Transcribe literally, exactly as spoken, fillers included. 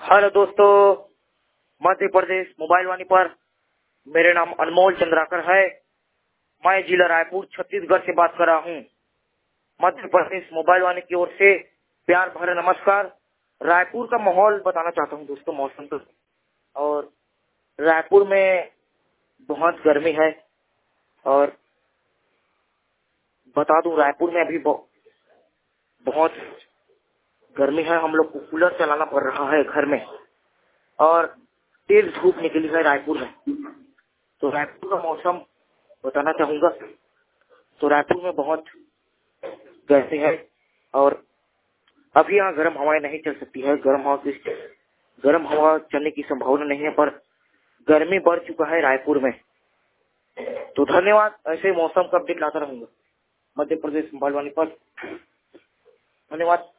Hello दोस्तों, Madhya Pradesh mobile वाणी पर मेरे नाम अनमोल चंद्राकर है। मैं जिला रायपुर छत्तीसगढ़ से बात कर रहा हूँ। मध्य प्रदेश मोबाइल वाणी की ओर से प्यार भरा नमस्कार। रायपुर का माहौल बताना चाहता हूँ दोस्तों, मौसम तो और रायपुर में बहुत गर्मी है। और बता दूं, रायपुर में अभी बहुत गर्मी है। हम लोग को कूलर चलाना पड़ रहा है घर में और तेज धूप निकली है रायपुर में। तो रायपुर का मौसम बताना चाहूंगा। तो रायपुर में बहुत गर्मी है और अभी यहाँ गर्म हवाएं नहीं चल सकती है। गर्म हवा की गर्म हवा चलने की संभावना नहीं है, पर गर्मी बढ़ चुका है रायपुर में। तो धन्यवाद। ऐसे मौसम का अपडेट लाता रहूंगा मध्य प्रदेश मोबाइल वाणी पर। धन्यवाद।